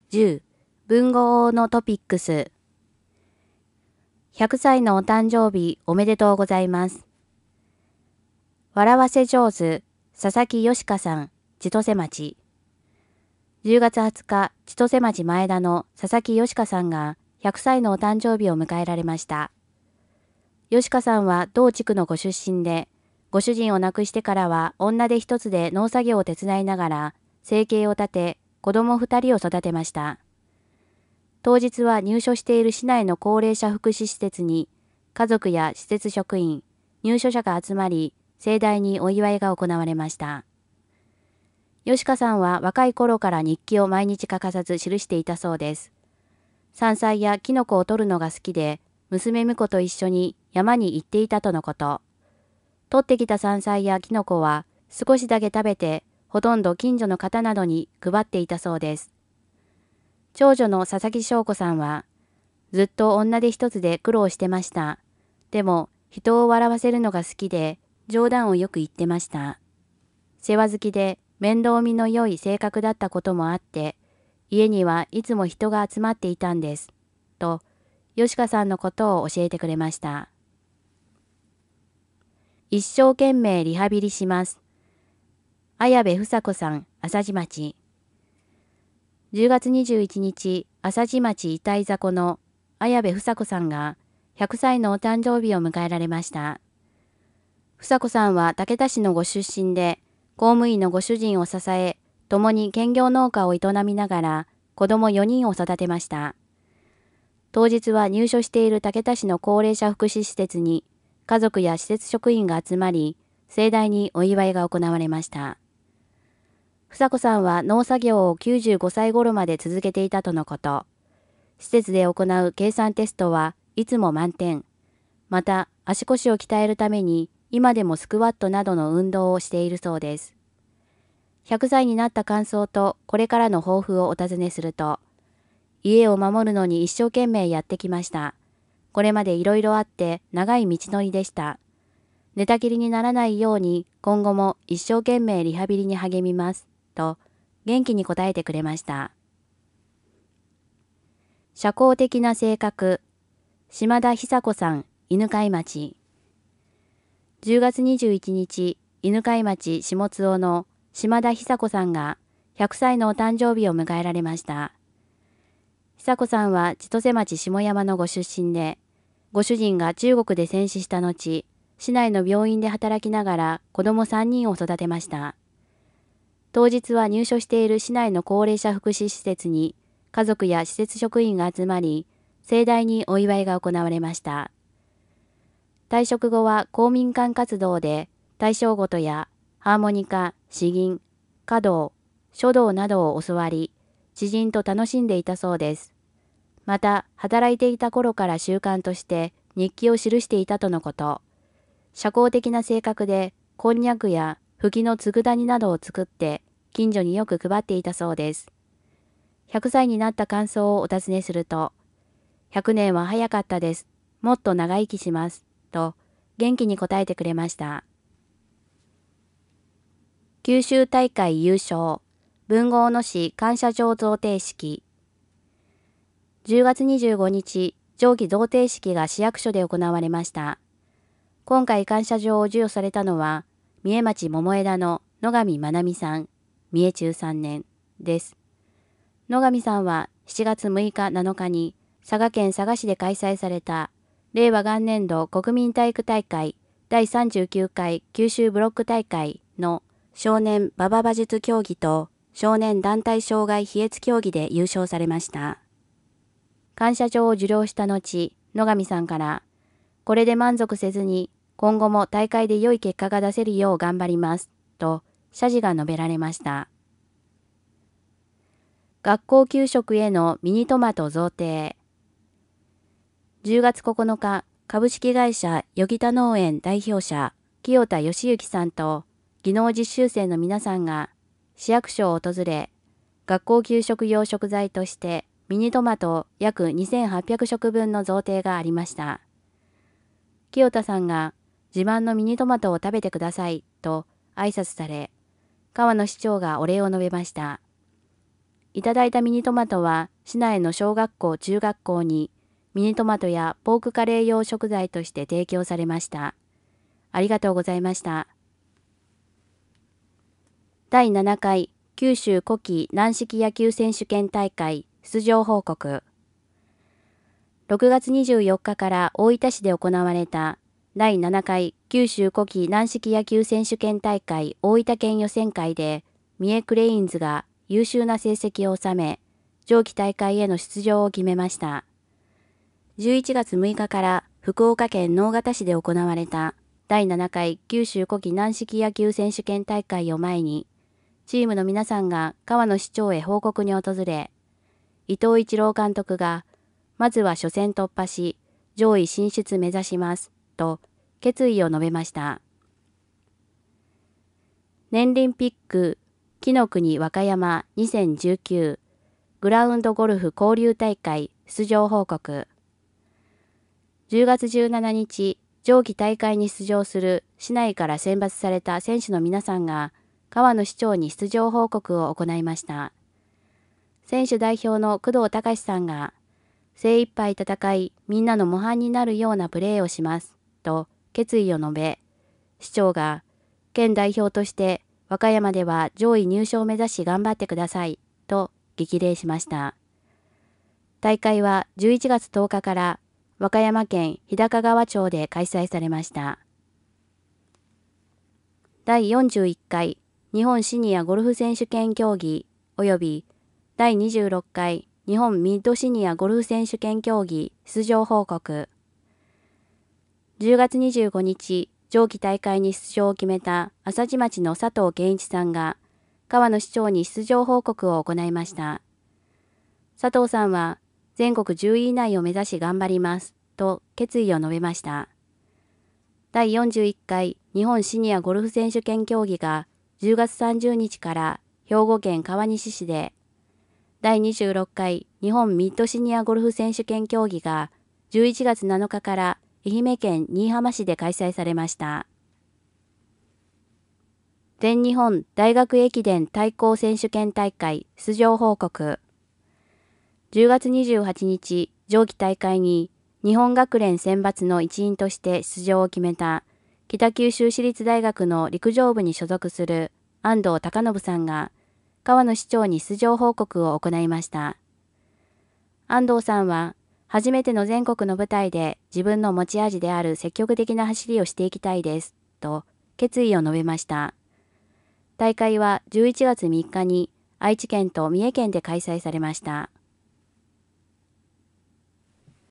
10文豪のトピックス。100歳のお誕生日おめでとうございます。笑わせ上手、佐々木よしかさん、千歳町。10月20日、千歳町前田の佐々木よしかさんが100歳のお誕生日を迎えられました。よしかさんは同地区のご出身で、ご主人を亡くしてからは女手一つで農作業を手伝いながら生計を立て、子供2人を育てました。当日は入所している市内の高齢者福祉施設に家族や施設職員、入所者が集まり、盛大にお祝いが行われました。吉川さんは若い頃から日記を毎日欠かさず記していたそうです。山菜やキノコを取るのが好きで、娘婿と一緒に山に行っていたとのこと。取ってきた山菜やキノコは少しだけ食べて、ほとんど近所の方などに配っていたそうです。長女の佐々木翔子さんは、ずっと女手一つで苦労してました。でも、人を笑わせるのが好きで、冗談をよく言ってました。世話好きで、面倒見の良い性格だったこともあって、家にはいつも人が集まっていたんです。と、吉川さんのことを教えてくれました。一生懸命リハビリします。綾部房子さん、朝地町。10月21日、朝地町遺体雑魚の綾部房子さんが100歳のお誕生日を迎えられました。房子さんは竹田市のご出身で、公務員のご主人を支え、共に兼業農家を営みながら子供4人を育てました。当日は入所している竹田市の高齢者福祉施設に家族や施設職員が集まり、盛大にお祝いが行われました。房子さんは農作業を95歳頃まで続けていたとのこと。施設で行う計算テストはいつも満点。また、足腰を鍛えるために今でもスクワットなどの運動をしているそうです。100歳になった感想とこれからの抱負をお尋ねすると、家を守るのに一生懸命やってきました。これまでいろいろあって長い道のりでした。寝たきりにならないように今後も一生懸命リハビリに励みます。と元気に答えてくれました。社交的な性格、島田久子さん、犬飼町。10月21日、犬飼町下津尾の島田久子さんが100歳のお誕生日を迎えられました。久子さんは千歳町下山のご出身で、ご主人が中国で戦死した後、市内の病院で働きながら子供3人を育てました。当日は入所している市内の高齢者福祉施設に家族や施設職員が集まり、盛大にお祝いが行われました。退職後は公民館活動で大正琴やハーモニカ、詩吟、華道、書道などを教わり、知人と楽しんでいたそうです。また、働いていた頃から習慣として日記を記していたとのこと。社交的な性格で、こんにゃくや吹きの佃煮などを作って近所によく配っていたそうです。100歳になった感想をお尋ねすると、100年は早かったです。もっと長生きします。と元気に答えてくれました。九州大会優勝、豊後大野市感謝状贈呈式。10月25日、上記贈呈式が市役所で行われました。今回感謝状を授与されたのは、三重町桃枝の野上まなみさん、三重中3年です。野上さんは7月6日7日に佐賀県佐賀市で開催された令和元年度国民体育大会第39回九州ブロック大会の少年馬場馬術競技と少年団体障害飛越競技で優勝されました。感謝状を受領した後、野上さんから、これで満足せずに今後も大会で良い結果が出せるよう頑張ります、と謝辞が述べられました。学校給食へのミニトマト贈呈。10月9日、株式会社よぎた農園代表者、清田義行さんと技能実習生の皆さんが市役所を訪れ、学校給食用食材としてミニトマト約2800食分の贈呈がありました。清田さんが自慢のミニトマトを食べてくださいと挨拶され、川野市長がお礼を述べました。 いただいたミニトマトは市内の小学校・中学校にミニトマトやポークカレー用食材として提供されました。ありがとうございました。第7回九州古希軟式野球選手権大会出場報告。6月24日から大分市で行われた第7回九州古希軟式野球選手権大会大分県予選会で三重クレインズが優秀な成績を収め、上記大会への出場を決めました。11月6日から福岡県直方市で行われた第7回九州古希軟式野球選手権大会を前に、チームの皆さんが河野市長へ報告に訪れ、伊藤一郎監督が、まずは初戦突破し、上位進出目指します、と決意を述べました。年輪ピック、紀の国和歌山2019グラウンドゴルフ交流大会出場報告。10月17日、上記大会に出場する市内から選抜された選手の皆さんが、河野市長に出場報告を行いました。選手代表の工藤隆さんが、精一杯戦い、みんなの模範になるようなプレーをします、と決意を述べ、市長が、県代表として和歌山では上位入賞を目指し頑張ってください、と激励しました。大会は11月10日から和歌山県日高川町で開催されました。第41回日本シニアゴルフ選手権競技及び第26回日本ミッドシニアゴルフ選手権競技出場報告。10月25日、上記大会に出場を決めた朝地町の佐藤健一さんが河野市長に出場報告を行いました。佐藤さんは全国10位以内を目指し頑張りますと決意を述べました。第41回日本シニアゴルフ選手権競技が10月30日から兵庫県川西市で、第26回日本ミッドシニアゴルフ選手権競技が11月7日から愛媛県新居浜市で開催されました。全日本大学駅伝対抗選手権大会出場報告。10月28日、上記大会に日本学連選抜の一員として出場を決めた北九州市立大学の陸上部に所属する安藤孝信さんが河野市長に出場報告を行いました。安藤さんは初めての全国の舞台で自分の持ち味である積極的な走りをしていきたいですと決意を述べました。大会は11月3日に愛知県と三重県で開催されました。